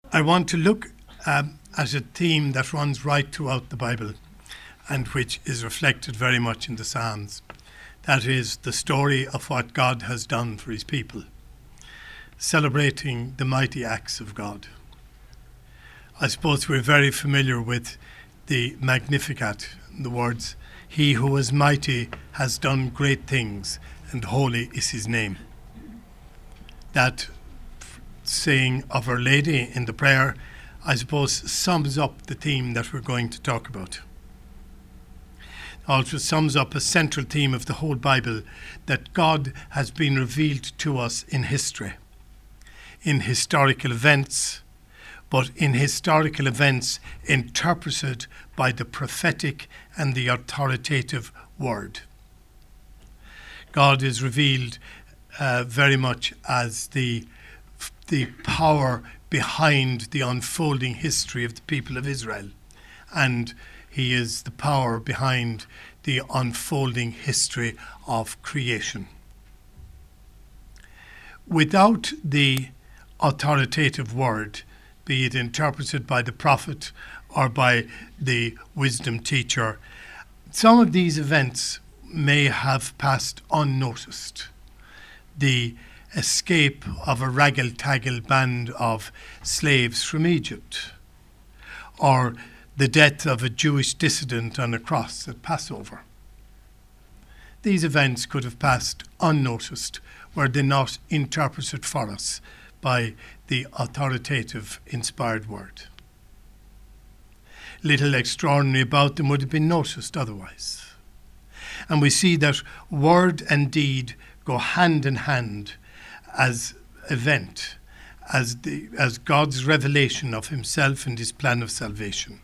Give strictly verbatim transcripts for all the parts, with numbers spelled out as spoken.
I want to look um, at a theme that runs right throughout the Bible and which is reflected very much in the Psalms. That is the story of what God has done for his people, celebrating the mighty acts of God. I suppose we're very familiar with the Magnificat, the words, "He who is mighty has done great things, and holy is his name." That saying of Our Lady in the prayer, I suppose, sums up the theme that we're going to talk about. Also sums up a central theme of the whole Bible, that God has been revealed to us in history, in historical events, but in historical events interpreted by the prophetic and the authoritative word. God is revealed uh, very much as the, the power behind the unfolding history of the people of Israel, and he is the power behind the unfolding history of creation. Without the authoritative word, be it interpreted by the prophet or by the wisdom teacher, some of these events may have passed unnoticed. The escape of a raggle-taggle band of slaves from Egypt, or the death of a Jewish dissident on a cross at Passover. These events could have passed unnoticed were they not interpreted for us by the authoritative inspired word. Little extraordinary about them would have been noticed otherwise. And we see that word and deed go hand in hand as event, as the as God's revelation of himself and his plan of salvation.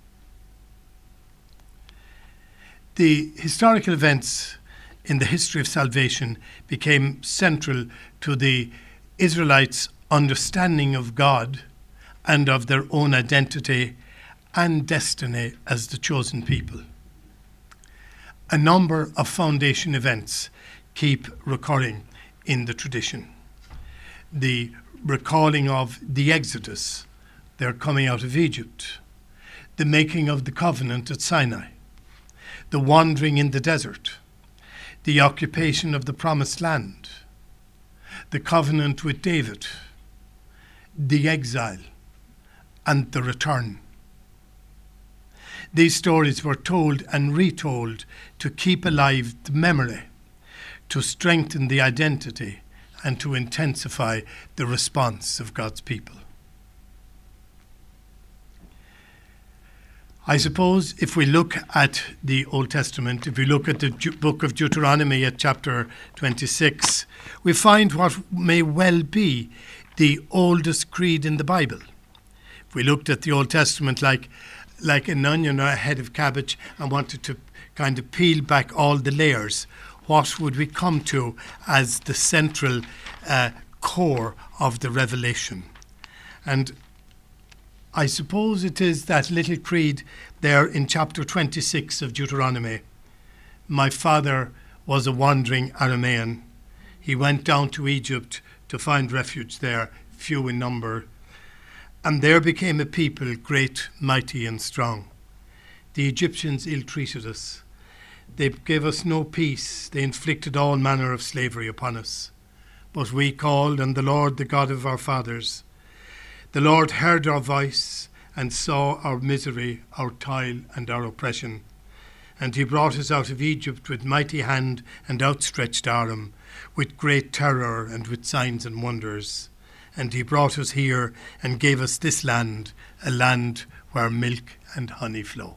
The historical events in the history of salvation became central to the Israelites' understanding of God and of their own identity and destiny as the chosen people. A number of foundation events keep recurring in the tradition. The recalling of the Exodus, their coming out of Egypt, the making of the covenant at Sinai, the wandering in the desert, the occupation of the promised land, the covenant with David, the exile, and the return. These stories were told and retold to keep alive the memory, to strengthen the identity, and to intensify the response of God's people. I suppose if we look at the Old Testament, if we look at the book of Deuteronomy at chapter twenty-six, we find what may well be the oldest creed in the Bible. If we looked at the Old Testament like, like an onion or a head of cabbage and wanted to kind of peel back all the layers, what would we come to as the central uh, core of the revelation? And I suppose it is that little creed there in chapter twenty-six of Deuteronomy. My father was a wandering Aramean. He went down to Egypt to find refuge there, few in number, and there became a people great, mighty, and strong. The Egyptians ill-treated us. They gave us no peace. They inflicted all manner of slavery upon us. But we called on the Lord, the God of our fathers. The Lord heard our voice and saw our misery, our toil, and our oppression. And he brought us out of Egypt with mighty hand and outstretched arm, with great terror and with signs and wonders. And he brought us here and gave us this land, a land where milk and honey flow.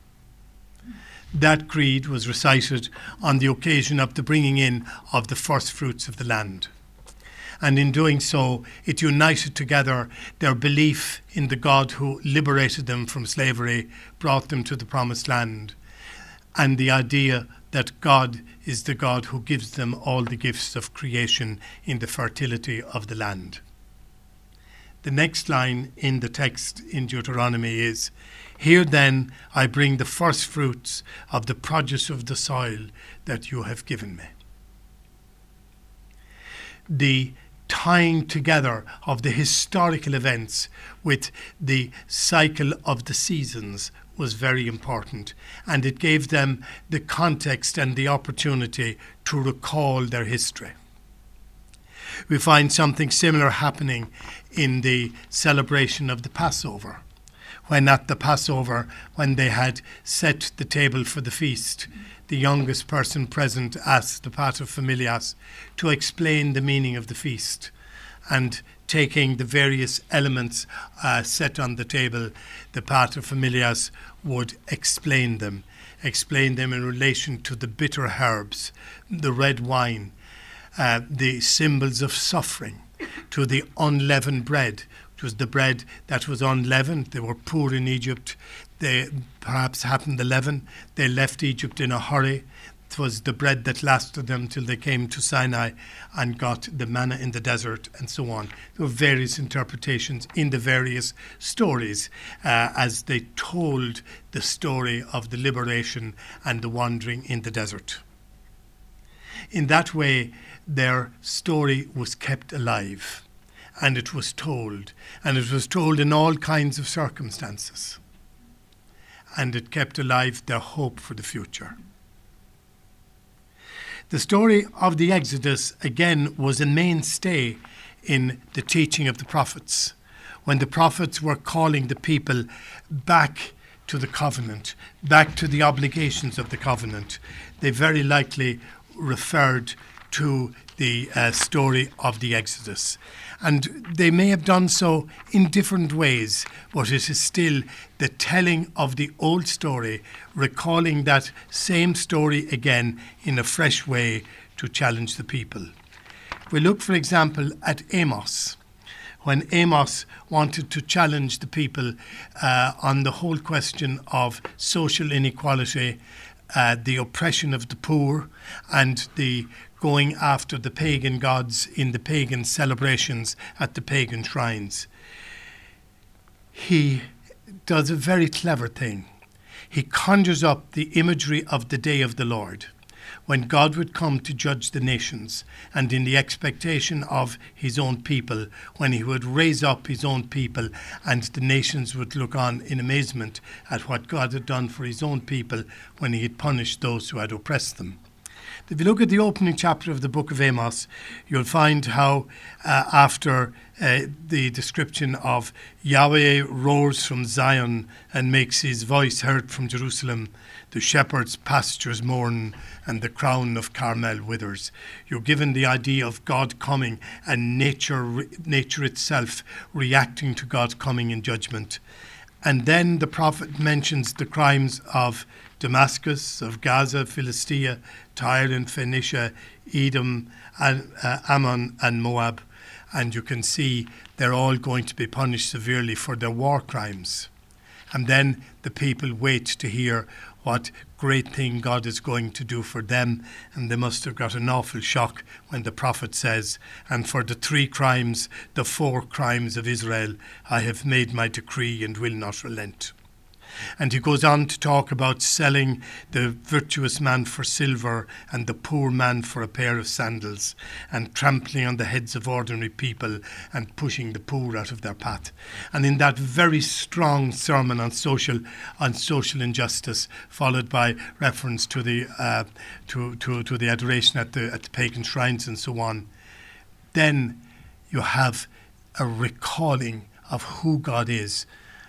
That creed was recited on the occasion of the bringing in of the first fruits of the land. And in doing so, it united together their belief in the God who liberated them from slavery, brought them to the promised land, and the idea that God is the God who gives them all the gifts of creation in the fertility of the land. The next line in the text in Deuteronomy is, "Here then I bring the first fruits of the produce of the soil that you have given me." The tying together of the historical events with the cycle of the seasons was very important, and it gave them the context and the opportunity to recall their history. We find something similar happening in the celebration of the Passover, when at the Passover, when they had set the table for the feast, the youngest person present asked the pater familias to explain the meaning of the feast, and taking the various elements uh, set on the table, the pater familias would explain them, explain them in relation to the bitter herbs, the red wine, uh, the symbols of suffering, to the unleavened bread. It was the bread that was unleavened. They were poor in Egypt. They perhaps happened to leaven. They left Egypt in a hurry. It was the bread that lasted them till they came to Sinai and got the manna in the desert, and so on. There were various interpretations in the various stories uh, as they told the story of the liberation and the wandering in the desert. In that way, their story was kept alive. And it was told, and it was told in all kinds of circumstances. And it kept alive their hope for the future. The story of the Exodus, again, was a mainstay in the teaching of the prophets, when the prophets were calling the people back to the covenant, back to the obligations of the covenant. They very likely referred to the uh, story of the Exodus. And they may have done so in different ways, but it is still the telling of the old story, recalling that same story again in a fresh way to challenge the people. We look, for example, at Amos. When Amos wanted to challenge the people uh, on the whole question of social inequality, uh, the oppression of the poor, and the going after the pagan gods in the pagan celebrations at the pagan shrines. He does a very clever thing. He conjures up the imagery of the day of the Lord, when God would come to judge the nations, and in the expectation of his own people, when he would raise up his own people, and the nations would look on in amazement at what God had done for his own people when he had punished those who had oppressed them. If you look at the opening chapter of the book of Amos, you'll find how uh, after uh, the description of Yahweh roars from Zion and makes his voice heard from Jerusalem, the shepherd's pastures mourn and the crown of Carmel withers. You're given the idea of God coming and nature, nature itself reacting to God coming in judgment. And then the prophet mentions the crimes of Damascus, of Gaza, Philistia, Tyre and Phoenicia, Edom, and, uh, Ammon and Moab. And you can see they're all going to be punished severely for their war crimes. And then the people wait to hear what great thing God is going to do for them. And they must have got an awful shock when the prophet says, and for the three crimes, the four crimes of Israel, I have made my decree and will not relent. And he goes on to talk about selling the virtuous man for silver and the poor man for a pair of sandals, and trampling on the heads of ordinary people and pushing the poor out of their path. And in that very strong sermon on social on social injustice, followed by reference to the uh, to, to, to the adoration at the at the pagan shrines and so on, then you have a recalling of who God is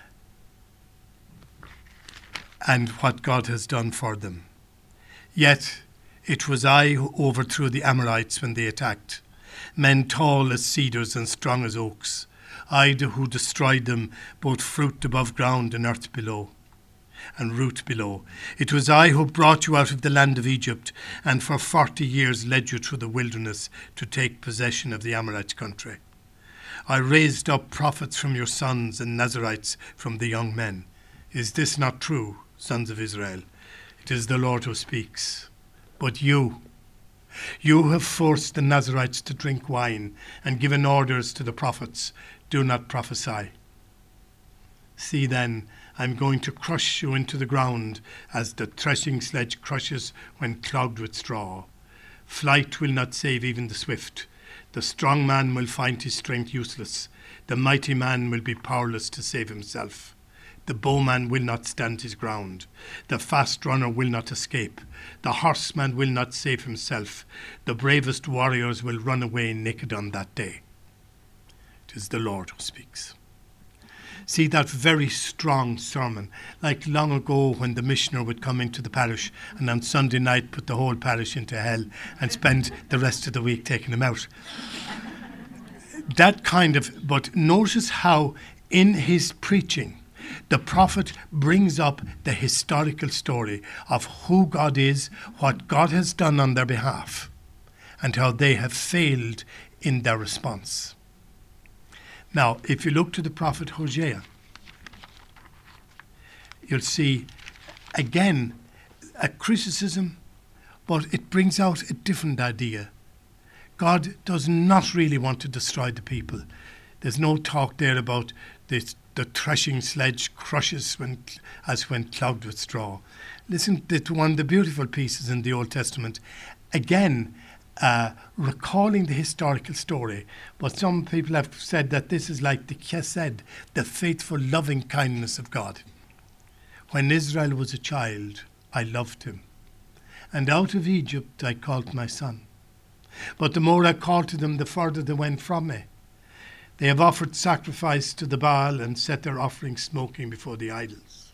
and what God has done for them. Yet it was I who overthrew the Amorites when they attacked, men tall as cedars and strong as oaks. I who destroyed them, both fruit above ground and earth below, and root below. It was I who brought you out of the land of Egypt, and for forty years led you through the wilderness to take possession of the Amorite country. I raised up prophets from your sons and Nazarites from the young men. Is this not true, sons of Israel? It is the Lord who speaks. But you, you have forced the Nazarites to drink wine and given orders to the prophets, do not prophesy. See then, I'm going to crush you into the ground as the threshing sledge crushes when clogged with straw. Flight will not save even the swift. The strong man will find his strength useless. The mighty man will be powerless to save himself. The bowman will not stand his ground. The fast runner will not escape. The horseman will not save himself. The bravest warriors will run away naked on that day. It is the Lord who speaks. See that very strong sermon, like long ago when the missioner would come into the parish and on Sunday night put the whole parish into hell and spend the rest of the week taking them out. That kind of, but notice how in his preaching, the prophet brings up the historical story of who God is, what God has done on their behalf, and how they have failed in their response. Now, if you look to the prophet Hosea, you'll see, again, a criticism, but it brings out a different idea. God does not really want to destroy the people. There's no talk there about this, the threshing sledge crushes when, as when clogged with straw. Listen to one of the beautiful pieces in the Old Testament. Again, Uh, recalling the historical story, but some people have said that this is like the chesed, the faithful loving kindness of God. When Israel was a child, I loved him, and out of Egypt I called my son. But the more I called to them, the further they went from me. They have offered sacrifice to the Baal and set their offerings smoking before the idols.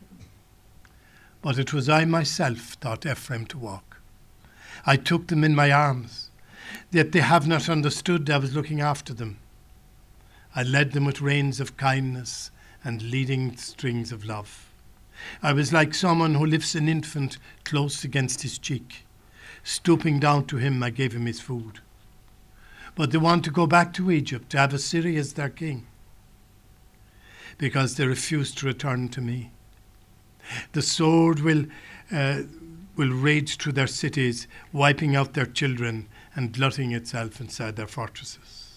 But it was I myself taught Ephraim to walk. I took them in my arms, yet they have not understood I was looking after them. I led them with reins of kindness and leading strings of love. I was like someone who lifts an infant close against his cheek. Stooping down to him, I gave him his food. But they want to go back to Egypt, to have Assyria as their king, because they refuse to return to me. The sword will... Uh, will rage through their cities, wiping out their children and glutting itself inside their fortresses.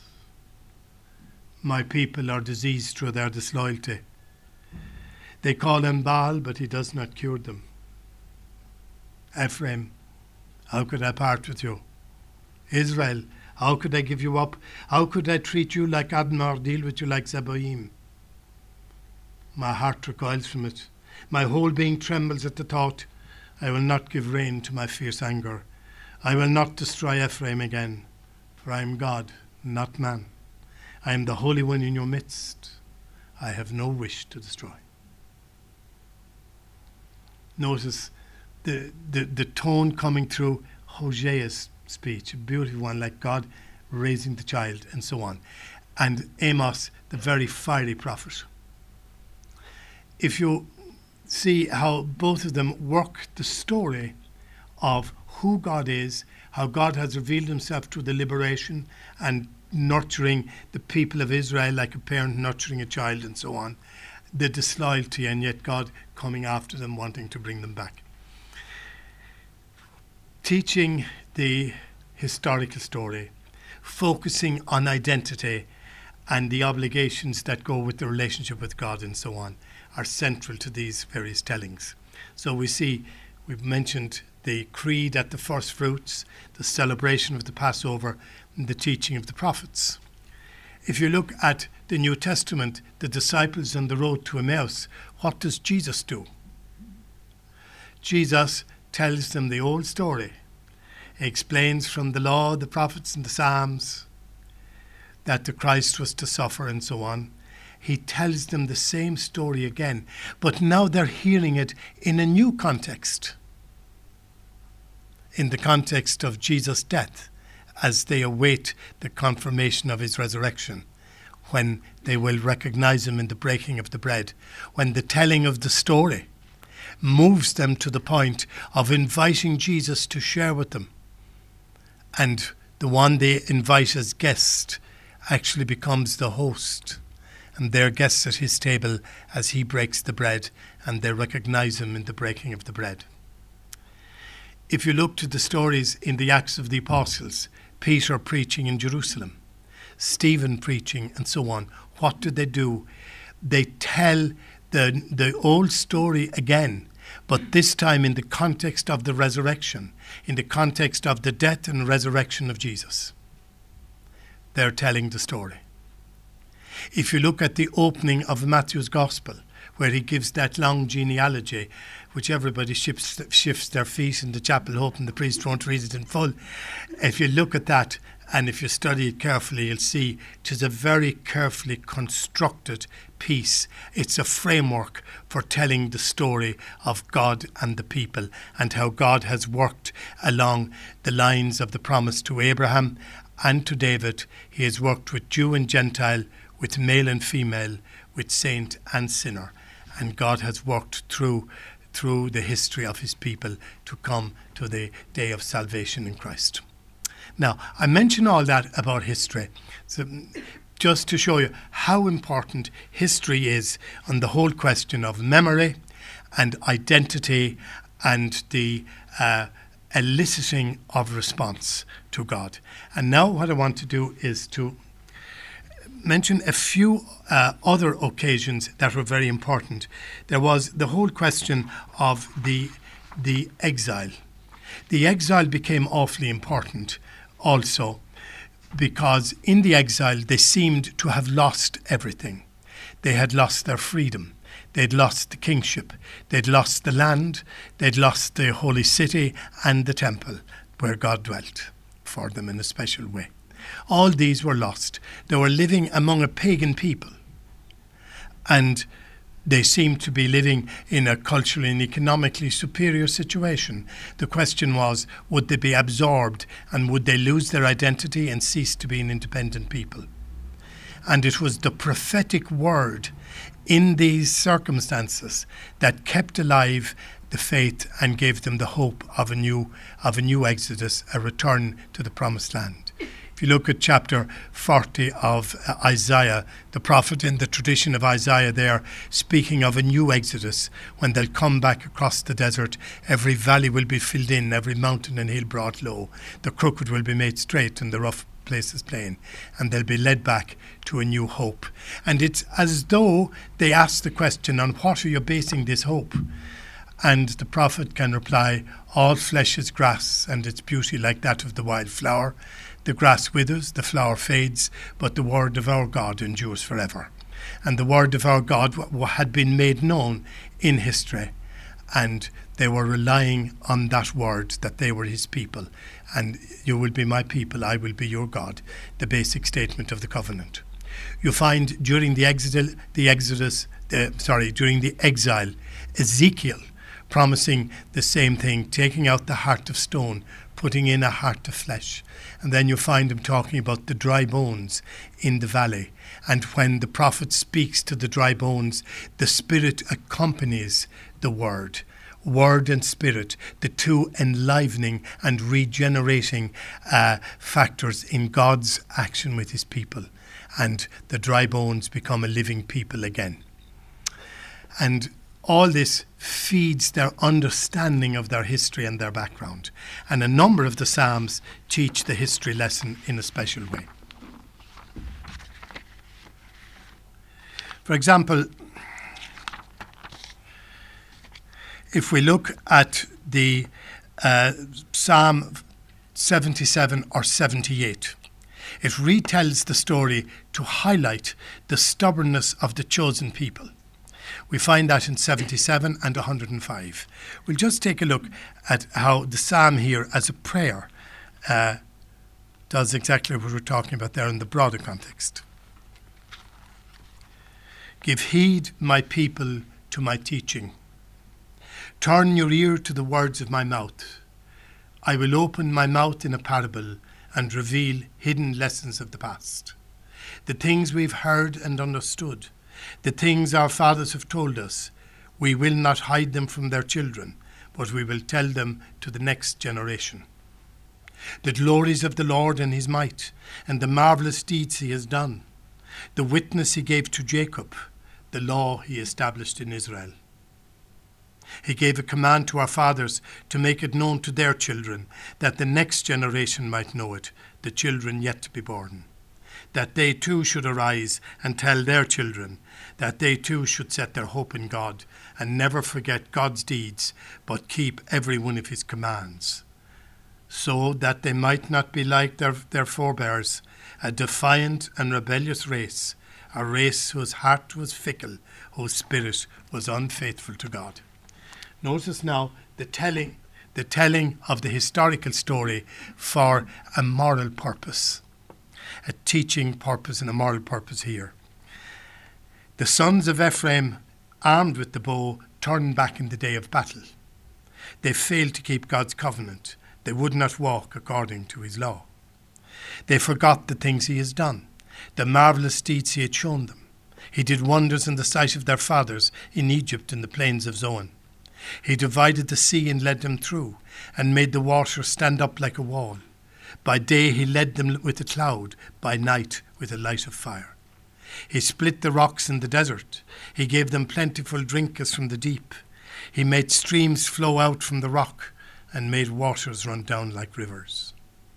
My people are diseased through their disloyalty. They call on Baal, but he does not cure them. Ephraim, how could I part with you? Israel, how could I give you up? How could I treat you like Admah, deal with you like Zeboim? My heart recoils from it. My whole being trembles at the thought. I will not give rein to my fierce anger. I will not destroy Ephraim again, for I am God, not man. I am the Holy One in your midst. I have no wish to destroy. Notice the, the, the tone coming through Hosea's speech, a beautiful one, like God raising the child and so on. And Amos, the very fiery prophet. If you see how both of them work the story of who God is, how God has revealed himself through the liberation and nurturing the people of Israel like a parent nurturing a child and so on, the disloyalty, and yet God coming after them, wanting to bring them back. Teaching the historical story, focusing on identity and the obligations that go with the relationship with God and so on, are central to these various tellings. So we see, we've mentioned the creed at the first fruits, the celebration of the Passover, and the teaching of the prophets. If you look at the New Testament, the disciples on the road to Emmaus, what does Jesus do? Jesus tells them the old story. He explains from the law, the prophets and the Psalms that the Christ was to suffer and so on. He tells them the same story again, but now they're hearing it in a new context, in the context of Jesus' death, as they await the confirmation of his resurrection, when they will recognize him in the breaking of the bread, when the telling of the story moves them to the point of inviting Jesus to share with them. And the one they invite as guest actually becomes the host, and they're guests at his table as he breaks the bread, and they recognize him in the breaking of the bread. If you look to the stories in the Acts of the Apostles, Peter preaching in Jerusalem, Stephen preaching, and so on, what do they do? They tell the, the old story again, but this time in the context of the resurrection, in the context of the death and resurrection of Jesus. they're telling the story. If you look at the opening of Matthew's Gospel, where he gives that long genealogy, which everybody shifts, shifts their feet in the chapel, hoping the priest won't read it in full. If you look at that, and if you study it carefully, you'll see it is a very carefully constructed piece. It's a framework for telling the story of God and the people, and how God has worked along the lines of the promise to Abraham and to David. He has worked with Jew and Gentile, with male and female, with saint and sinner. And God has worked through through the history of his people to come to the day of salvation in Christ. Now, I mention all that about history so just to show you how important history is on the whole question of memory and identity and the uh, eliciting of response to God. And now what I want to do is to mention a few uh, other occasions that were very important. There was the whole question of the the exile. The exile became awfully important also, because in the exile they seemed to have lost everything. They had lost their freedom. They'd lost the kingship. They'd lost the land. They'd lost the holy city and the temple where God dwelt for them in a special way. All these were lost. They were living among a pagan people, and they seemed to be living in a culturally and economically superior situation. The question was, would they be absorbed, and would they lose their identity and cease to be an independent people? And it was the prophetic word in these circumstances that kept alive the faith and gave them the hope of a new of a new exodus, a return to the promised land. If you look at chapter forty of uh, Isaiah, the prophet in the tradition of Isaiah there, speaking of a new exodus, when they'll come back across the desert, every valley will be filled in, every mountain and hill brought low, the crooked will be made straight and the rough places plain, and they'll be led back to a new hope. And it's as though they ask the question, on what are you basing this hope? And the prophet can reply, all flesh is grass, and its beauty like that of the wild flower. The grass withers, the flower fades, but the word of our God endures forever. And the word of our God w- had been made known in history, and they were relying on that word, that they were his people. And you will be my people, I will be your God, the basic statement of the covenant. You find during the exodus, the exodus, uh, sorry, during the exile, Ezekiel promising the same thing, taking out the heart of stone, putting in a heart of flesh. And then you find him talking about the dry bones in the valley. And when the prophet speaks to the dry bones, the Spirit accompanies the word. Word and Spirit, the two enlivening and regenerating uh, factors in God's action with his people. And the dry bones become a living people again. And all this feeds their understanding of their history and their background. And a number of the Psalms teach the history lesson in a special way. For example, if we look at the uh, Psalm seventy-seven or seventy-eight, it retells the story to highlight the stubbornness of the chosen people. We find that in seventy-seven and one hundred five. We'll just take a look at how the psalm here as a prayer uh, does exactly what we're talking about there in the broader context. Give heed, my people, to my teaching. Turn your ear to the words of my mouth. I will open my mouth in a parable and reveal hidden lessons of the past. The things we've heard and understood, the things our fathers have told us, we will not hide them from their children, but we will tell them to the next generation. The glories of the Lord and his might, and the marvelous deeds he has done, the witness he gave to Jacob, the law he established in Israel. He gave a command to our fathers to make it known to their children, that the next generation might know it, the children yet to be born, that they too should arise and tell their children, that they too should set their hope in God and never forget God's deeds, but keep every one of his commands. so that they might not be like their, their forebears, a defiant and rebellious race, a race whose heart was fickle, whose spirit was unfaithful to God. Notice now the telling, the telling of the historical story for a moral purpose, a teaching purpose and a moral purpose here. The sons of Ephraim, armed with the bow, turned back in the day of battle. They failed to keep God's covenant. They would not walk according to his law. They forgot the things he has done, the marvelous deeds he had shown them. He did wonders in the sight of their fathers in Egypt in the plains of Zoan. He divided the sea and led them through, and made the water stand up like a wall. By day he led them with a cloud, by night with a light of fire. He split the rocks in the desert. He gave them plentiful drink as from the deep. He made streams flow out from the rock, and made waters run down like rivers.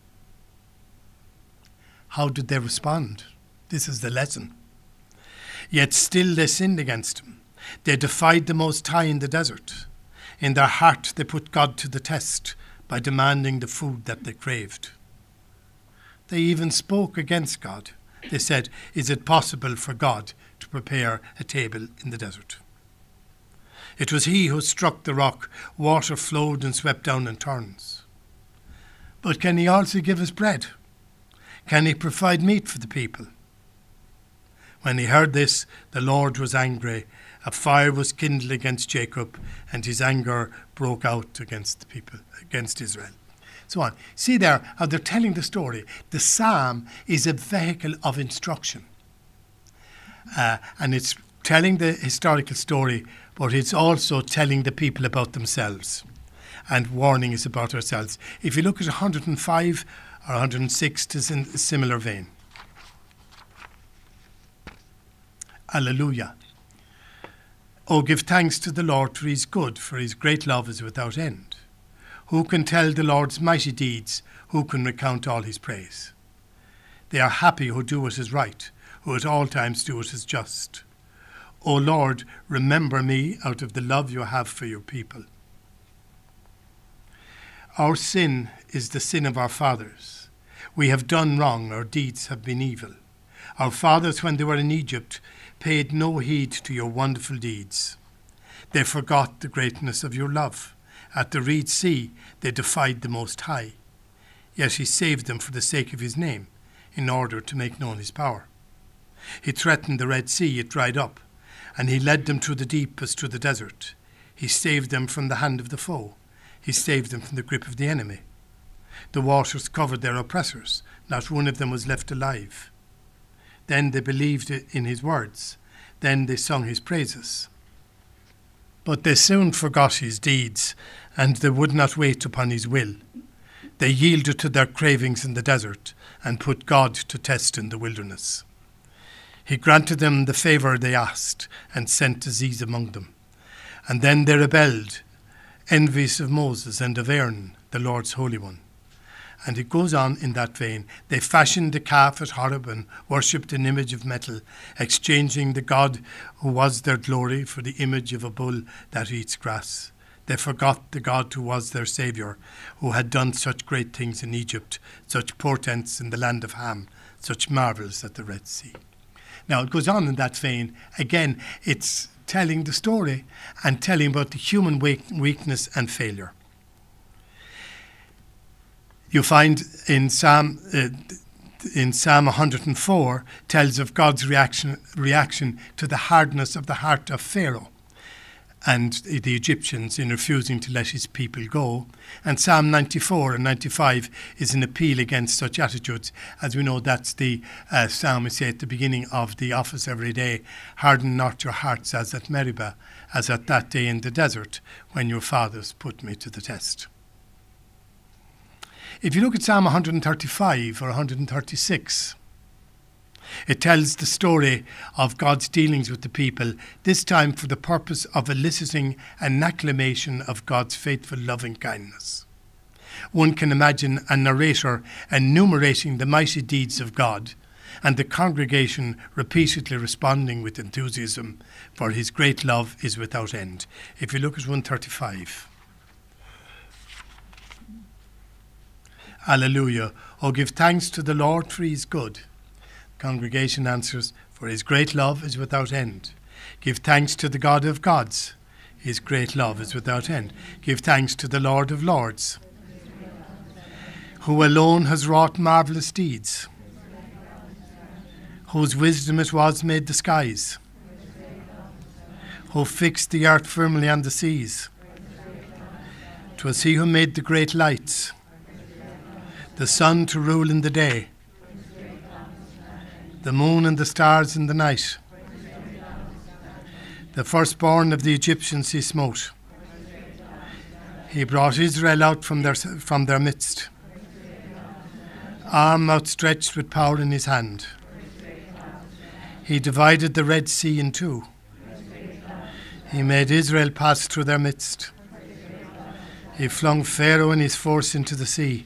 How did they respond? This is the lesson. Yet still they sinned against him. They defied the Most High in the desert. In their heart they put God to the test by demanding the food that they craved. They even spoke against God. They said, "Is it possible for God to prepare a table in the desert?" It was he who struck the rock. Water flowed and swept down in torrents. But can he also give us bread? Can he provide meat for the people? When he heard this, the Lord was angry. A fire was kindled against Jacob, and his anger broke out against the people, against Israel. So on. See there how they're telling the story. The psalm is a vehicle of instruction. Uh, and it's telling the historical story, but it's also telling the people about themselves. And warning is about ourselves. If you look at one hundred five or one hundred six, it's in a similar vein. Alleluia. Oh, give thanks to the Lord, for he is good, for his great love is without end. Who can tell the Lord's mighty deeds? Who can recount all his praise? They are happy who do what is right, who at all times do what is just. O Lord, remember me out of the love you have for your people. Our sin is the sin of our fathers. We have done wrong, our deeds have been evil. Our fathers, when they were in Egypt, paid no heed to your wonderful deeds. They forgot the greatness of your love. At the Reed Sea, they defied the Most High. Yet he saved them for the sake of his name, in order to make known his power. He threatened the Red Sea, it dried up, and he led them through the deep as through the desert. He saved them from the hand of the foe. He saved them from the grip of the enemy. The waters covered their oppressors. Not one of them was left alive. Then they believed in his words. Then they sung his praises. But they soon forgot his deeds, and they would not wait upon his will. They yielded to their cravings in the desert, and put God to test in the wilderness. He granted them the favour they asked, and sent disease among them. And then they rebelled, envious of Moses and of Aaron, the Lord's Holy One. And it goes on in that vein. They fashioned a calf at Horeb and worshipped an image of metal, exchanging the God who was their glory for the image of a bull that eats grass. They forgot the God who was their Saviour, who had done such great things in Egypt, such portents in the land of Ham, such marvels at the Red Sea. Now it goes on in that vein. Again, it's telling the story and telling about the human weakness and failure. You find in Psalm uh, in Psalm one hundred four tells of God's reaction reaction to the hardness of the heart of Pharaoh and the Egyptians in refusing to let his people go. And Psalm ninety-four and ninety-five is an appeal against such attitudes. As we know, that's the uh, psalm we say at the beginning of the office every day. Harden not your hearts as at Meribah, as at that day in the desert, when your fathers put me to the test. If you look at Psalm one hundred thirty-five or one hundred thirty-six, it tells the story of God's dealings with the people, this time for the purpose of eliciting an acclamation of God's faithful loving kindness. One can imagine a narrator enumerating the mighty deeds of God, and the congregation repeatedly responding with enthusiasm, for his great love is without end. If you look at one thirty-five. Alleluia. Oh, give thanks to the Lord, for he is good. Congregation answers, for his great love is without end. Give thanks to the God of gods. His great love is without end. Give thanks to the Lord of lords, who alone has wrought marvellous deeds, whose wisdom it was made the skies, who fixed the earth firmly on the seas. 'Twas he who made the great lights, the sun to rule in the day, the moon and the stars in the night. The firstborn of the Egyptians he smote. He brought Israel out from their, from their midst, arm outstretched with power in his hand. He divided the Red Sea in two. He made Israel pass through their midst. He flung Pharaoh and his force into the sea.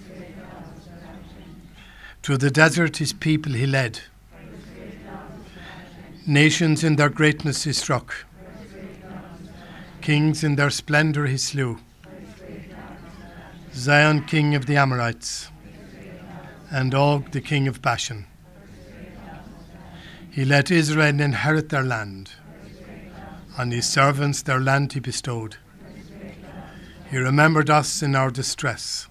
Through the desert his people he led. Nations in their greatness he struck. Kings in their splendour he slew. Zion, king of the Amorites, and Og, the king of Bashan. He let Israel inherit their land. On his servants their land he bestowed. He remembered us in our distress.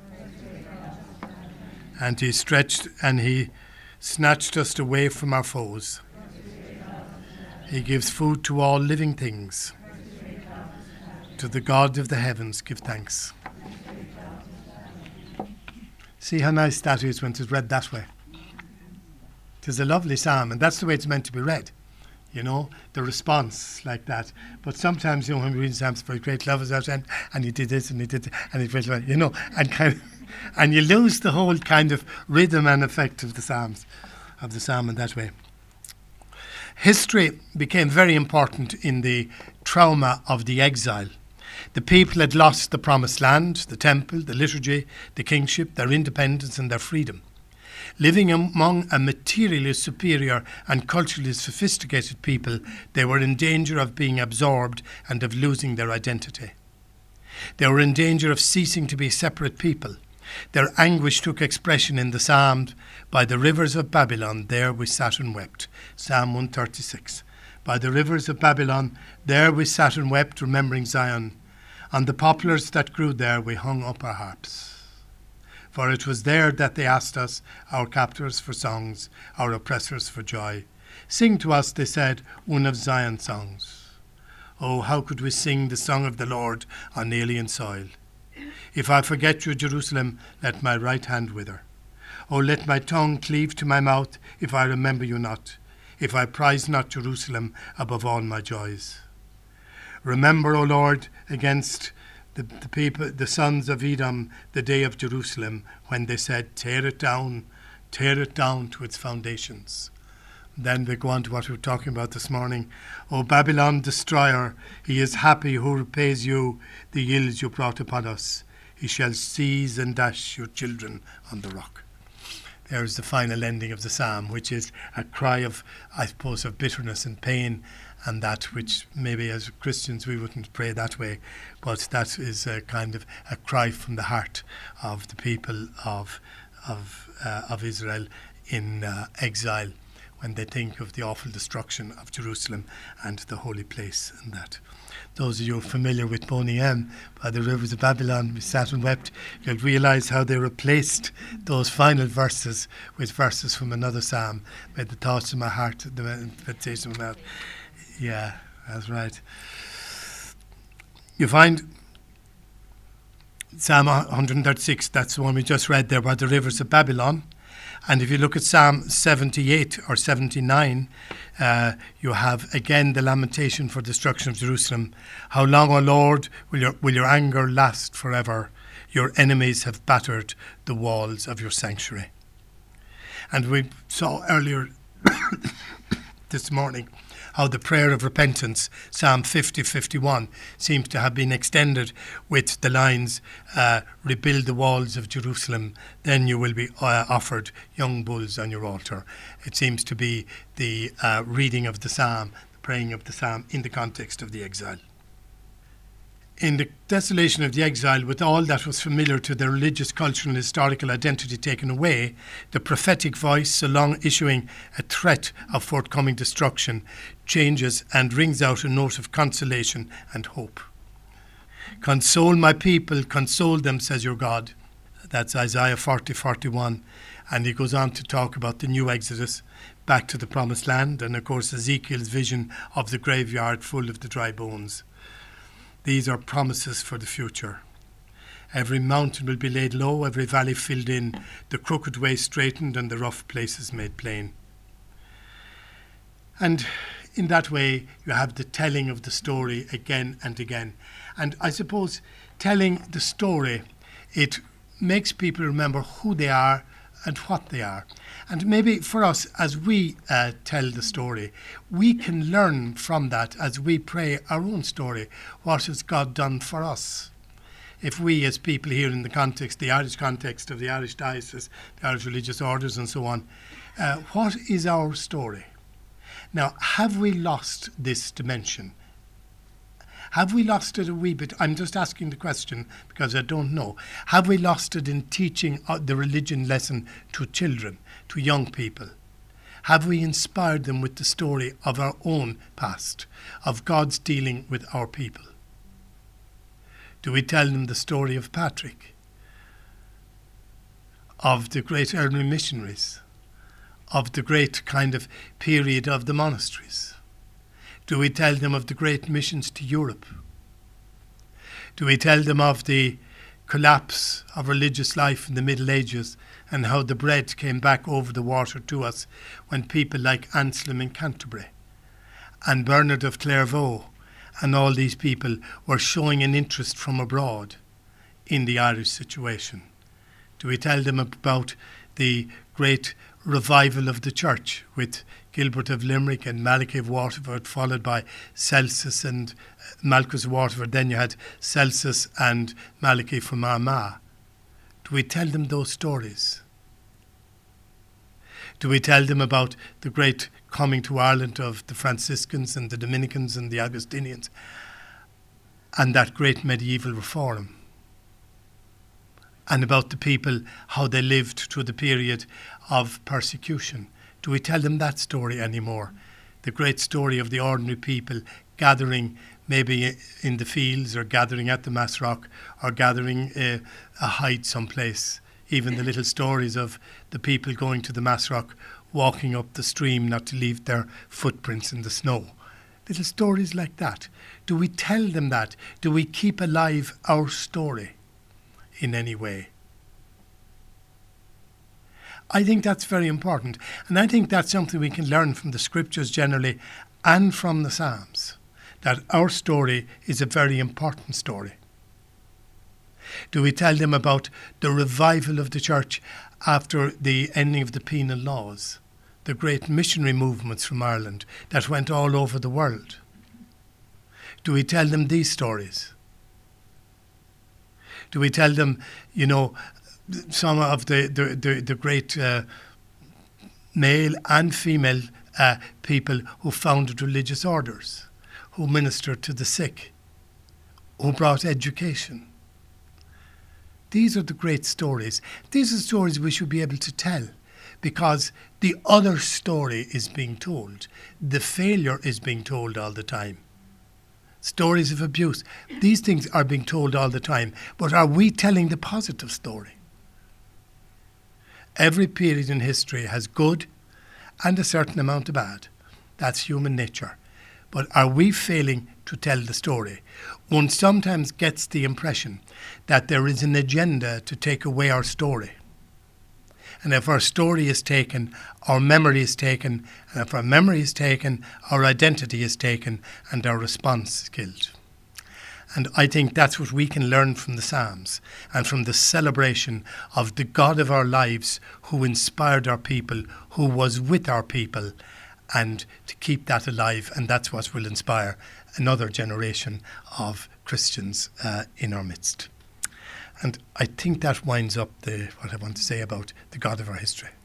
And he stretched and he snatched us away from our foes. He gives food to all living things. To the God of the heavens give thanks. See how nice that is when it's read that way. It is a lovely psalm, and that's the way it's meant to be read. You know, the response like that. But sometimes, you know, when we read psalms, for great love is out, and, and he did this, and he did that, and he did that, you know, and kind of, and you lose the whole kind of rhythm and effect of the psalms, of the psalm in that way. History became very important in the trauma of the exile. The people had lost the promised land, the temple, the liturgy, the kingship, their independence and their freedom. Living among a materially superior and culturally sophisticated people, they were in danger of being absorbed and of losing their identity. They were in danger of ceasing to be separate people. Their anguish took expression in the Psalms, by the rivers of Babylon, there we sat and wept. Psalm one thirty-six. By the rivers of Babylon, there we sat and wept, remembering Zion. On the poplars that grew there, we hung up our harps. For it was there that they asked us, our captors, for songs, our oppressors for joy. Sing to us, they said, one of Zion's songs. Oh, how could we sing the song of the Lord on alien soil? If I forget you, Jerusalem, let my right hand wither. Oh, let my tongue cleave to my mouth if I remember you not, if I prize not Jerusalem above all my joys. Remember, O Lord, against the, the people, the sons of Edom, the day of Jerusalem, when they said, tear it down, tear it down to its foundations. Then we go on to what we were talking about this morning. O Babylon destroyer, he is happy who repays you the ills you brought upon us. He shall seize and dash your children on the rock. There's the final ending of the psalm, which is a cry of, I suppose, of bitterness and pain, and that which maybe as Christians we wouldn't pray that way, but that is a kind of a cry from the heart of the people of of uh, of Israel in uh, exile, when they think of the awful destruction of Jerusalem and the holy place and that. Those of you familiar with Boney M, by the rivers of Babylon, we sat and wept, you'll realise how they replaced those final verses with verses from another psalm. May the thoughts of my heart, the meditation of my mouth. Yeah, that's right. You find Psalm one thirty-six, that's the one we just read there, by the rivers of Babylon. And if you look at Psalm seventy-eight or seventy-nine, uh, you have again the lamentation for destruction of Jerusalem. How long, O Lord, will your, will your anger last forever? Your enemies have battered the walls of your sanctuary. And we saw earlier this morning how the prayer of repentance, Psalm fifty fifty-one, seems to have been extended with the lines, uh, rebuild the walls of Jerusalem, then you will be uh, offered young bulls on your altar. It seems to be the uh, reading of the psalm, the praying of the psalm in the context of the exile. in the desolation of the exile, with all that was familiar to their religious, cultural and historical identity taken away, the prophetic voice, so long issuing a threat of forthcoming destruction, changes and rings out a note of consolation and hope. Console my people, console them, says your God. That's Isaiah forty, forty-one. And he goes on to talk about the new Exodus back to the promised land, and of course Ezekiel's vision of the graveyard full of the dry bones. These are promises for the future. Every mountain will be laid low, every valley filled in, the crooked way straightened and the rough places made plain. And in that way, you have the telling of the story again and again. And I suppose telling the story, it makes people remember who they are and what they are. And maybe for us, as we uh, tell the story, we can learn from that as we pray our own story. What has God done for us? If we, as people here in the context, the Irish context of the Irish diocese, the Irish religious orders and so on, uh, what is our story? Now, have we lost this dimension? Have we lost it a wee bit? I'm just asking the question because I don't know. Have we lost it in teaching the religion lesson to children, to young people? Have we inspired them with the story of our own past, of God's dealing with our people? Do we tell them the story of Patrick, of the great early missionaries, of the great kind of period of the monasteries? Do we tell them of the great missions to Europe? Do we tell them of the collapse of religious life in the Middle Ages and how the bread came back over the water to us when people like Anselm in Canterbury and Bernard of Clairvaux and all these people were showing an interest from abroad in the Irish situation? Do we tell them about the great revival of the church with Gilbert of Limerick and Malachy of Waterford, followed by Celsus and Malchus of Waterford? Then you had Celsus and Malachy from Armagh. Do we tell them those stories? Do we tell them about the great coming to Ireland of the Franciscans and the Dominicans and the Augustinians and that great medieval reform? And about the people, how they lived through the period of persecution? Do we tell them that story anymore? The great story of the ordinary people gathering maybe in the fields or gathering at the Massrock or gathering uh, a hide someplace. Even the little stories of the people going to the Massrock, walking up the stream not to leave their footprints in the snow. Little stories like that. Do we tell them that? Do we keep alive our story in any way? I think that's very important. And I think that's something we can learn from the scriptures generally and from the Psalms, that our story is a very important story. Do we tell them about the revival of the church after the ending of the penal laws, the great missionary movements from Ireland that went all over the world? Do we tell them these stories? Do we tell them, you know, some of the, the, the, the great uh, male and female uh, people who founded religious orders, who ministered to the sick, who brought education? These are the great stories. These are stories we should be able to tell because the other story is being told. The failure is being told all the time. Stories of abuse. These things are being told all the time. But are we telling the positive story? Every period in history has good and a certain amount of bad. That's human nature. But are we failing to tell the story? One sometimes gets the impression that there is an agenda to take away our story. And if our story is taken, our memory is taken. And if our memory is taken, our identity is taken and our response is killed. And I think that's what we can learn from the Psalms and from the celebration of the God of our lives who inspired our people, who was with our people, and to keep that alive. And that's what will inspire another generation of Christians uh, in our midst. And I think that winds up the what I want to say about the God of our history.